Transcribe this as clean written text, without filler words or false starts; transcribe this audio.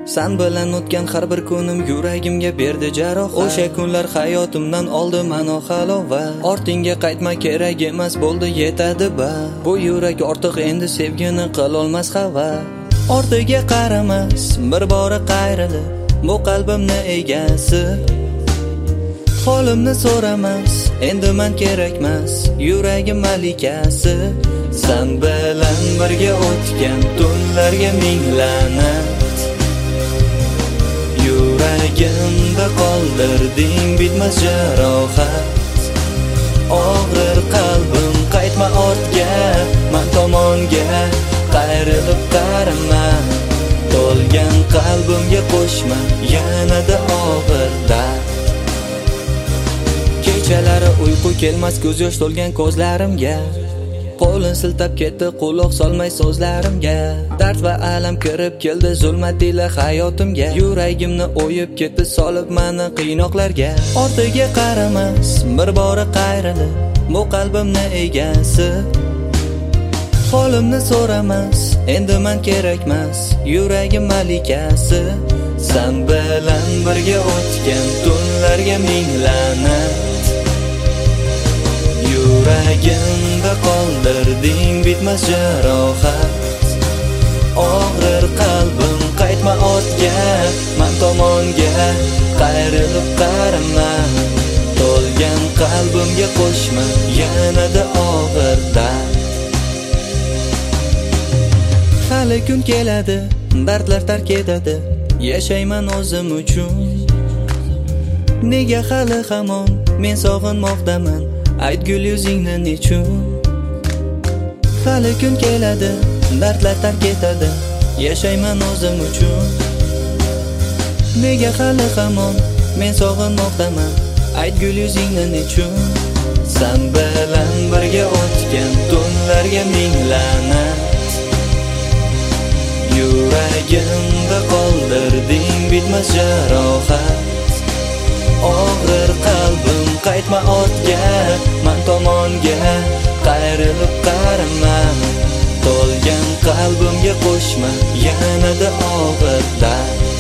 Sen bilan o'tgan har bir kunim yuragimga berdi jarohat. O'sha kunlar hayotimdan oldi mano halovat. Ortingga qaytma, kerak emas bo'ldi, yetadi ba. Bu yurak ortiq endi sevgini qilolmas havas. Ortiga qaramas, bir bora qayrilib, bu qalbimni egasi. Holimni so'ramas, endi men kerakmas, yuragim malikasi. Sen bilan birga o'tgan tunlarga ming la'nat. Yuragimda qoldirding bitmas jarohat. Og'rir qalbim, qaytma ortga, men tomonga qayrilib qarama. To'lgan qalbimga qo'shma, yanada og'ir dard. Kechalari uyqu kelmas, ko'z yosh to'lgan ko'zlarimga. Qo'lin siltab ketdi, quloq solmay so'zlarimga. Dard va alam kirib keldi zulmat ila hayotimga. Yuragimni o'yib ketdi, solib meni qiynoqlarga. Ortiga qaramas, bir bora qayrilib, bu qalbimni egasi. Holimni so'ramas, endi men kerakmas, yuragim malikasi. Sen bilan birga o'tgan tunlarga ming la'nat. Yuragimda qoldirding bitmas jarohat. Og'rir qalbim, qaytma ortga, men tomonga qayrilib qarama. To'lgan qalbimga qo'shma, yanada og'ir dard. Hali kun keladi, dardlar tark etadi, yashayman o'zim uchun. Nega hali hamon men sog'inmoqdaman, aytgul yuzingni nechun. Hali kun keladi, dardlar tark etadi, yashayman o'zim uchun. Nega hali hamon men sog'inmoqdaman, aytgul yuzingni nechun. Sen bilan birga o'tgan tunlarga ming la'nat. Yuragimda qoldirding bitmas jarohat. Og'rir qalbim, qaytma ortga, men tomonga qayrilib qarama. To'lgan qalbimga qo'shma, yanada og'ir dard.